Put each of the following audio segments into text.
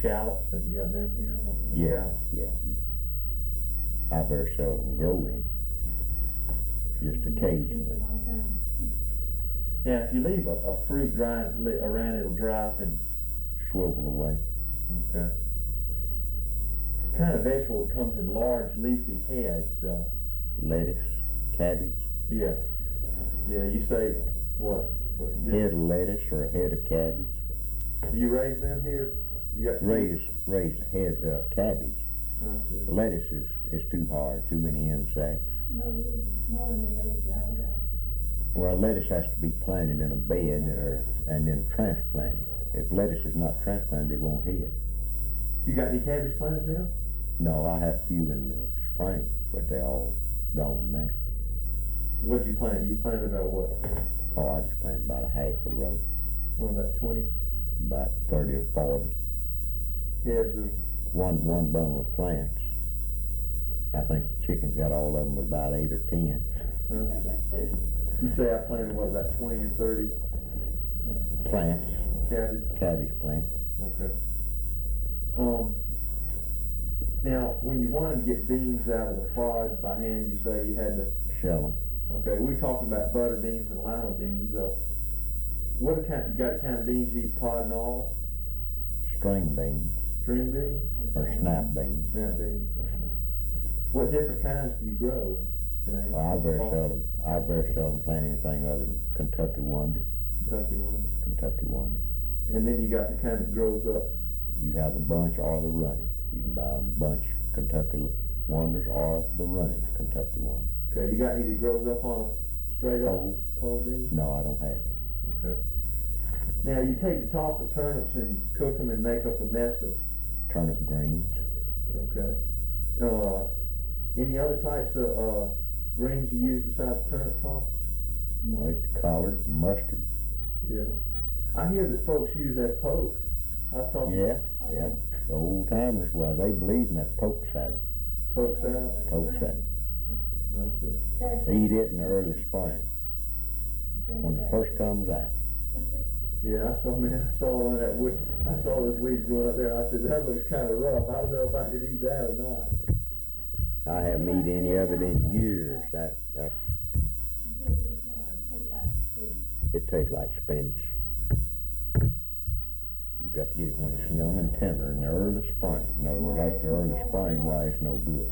shallots, have you got them here? Yeah. I very seldom grow any, just occasionally. Now, if you leave a fruit around, it'll dry up and, Swivel away. okay. Kind of vegetable that comes in large leafy heads, Lettuce, cabbage, yeah. Yeah, you say, what? head of lettuce or a head of cabbage. Do you raise them here? You got Raise a head cabbage. I see. Lettuce is too hard, too many insects. No, smaller than raised all that. Well, lettuce has to be planted in a bed and then transplanted. If lettuce is not transplanted, it won't head. You got any cabbage plants now? No, I have a few in the spring, but they're all gone now. What'd you plant? You planted about what? Oh, I just planted about a half a row, What, about 20 about 30 or 40. heads of, One bundle of plants. I think the chickens got all of them, but about 8 or 10 you say I planted what, about 20 or 30 plants, cabbage? plants. Okay. Now, when you wanted to get beans out of the pods by hand, you say you had to, Shell them. okay, we were talking about butter beans and lima beans. What kind, you got kind of beans you eat pod and all? String beans String beans? or snap beans. Snap beans. What different kinds do you grow? Can I ask? Well, I very seldom plant anything other than Kentucky Wonder. Kentucky one. And then you got the kind that grows up. You have the bunch or the running. You can buy a bunch Kentucky Wonders or the running Kentucky Wonder. Okay, you got any that grows up on a straight up pole bean? No, I don't have any. Okay. Now you take the top of turnips and cook them and make up a mess of. Turnip greens. Okay. Any other types of greens you use besides turnip tops? Like collard, mustard. Yeah. I hear that folks use that poke. I was talking. Yeah. The old timers, well, they believe in that poke salad. Poke salad. Poke salad. I see. They eat it in the early spring when it first comes out. Yeah, I saw one of that wood. I saw those weeds growing up there. I said, that looks kind of rough. I don't know if I could eat that or not. I haven't eaten any of it in years. That's it tastes like spinach. You got to get it when it's young and tender in the early spring. In other words, after early spring, why it's no good.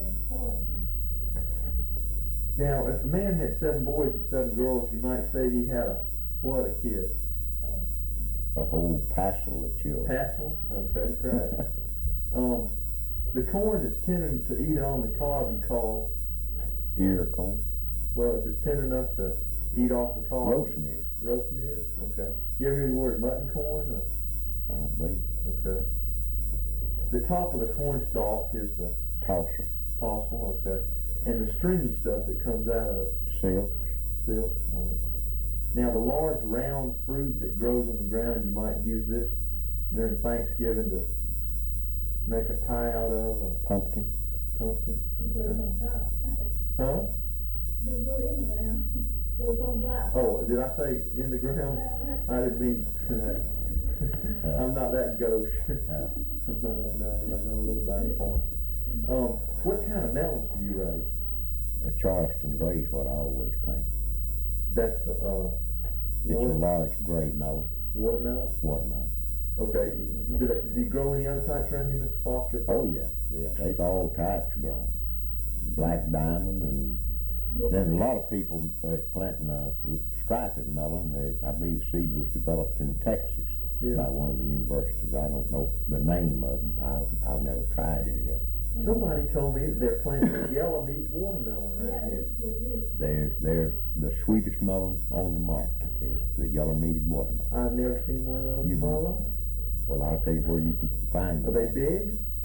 Now, if a man had 7 boys and 7 girls, you might say he had a kid? A whole passel of children. Passel? Okay, great. The corn that's tender to eat on the cob you call? Ear corn. Well, if it's tender enough to eat off the cob? Roasting ear. Roasting ear? Okay. You ever hear the word mutton corn? I don't believe. Okay. The top of the corn stalk is the? Tossel. Tossel, okay. And the stringy stuff that comes out of? Silks. Silks, all right. Now, the large round fruit that grows on the ground, you might use this during Thanksgiving to make a pie out of? Pumpkin. Pumpkin? Goes Okay. on top. Huh? Don't go in the ground. Goes on top. Oh, did I say in the ground? I didn't mean that. I'm not that gauche. I'm not that naive. I know a little about it for him. What kind of melons do you raise? A Charleston gray is what I always plant. That's the, It's a large gray melon. watermelon? Watermelon. Okay. Do you grow any other types around here, Mr. Foster? Oh yeah. There's all types grown. Black diamond, and there's a lot of people planting a striped melon. I believe the seed was developed in Texas by one of the universities. I don't know the name of them. I've never tried any of them. Somebody told me that they're planting a yellow meat watermelon around here. They're the sweetest melon on the market is the yellow meated watermelon. I've never seen one of those in my life. Well, I'll tell you where you can find Are them. they big?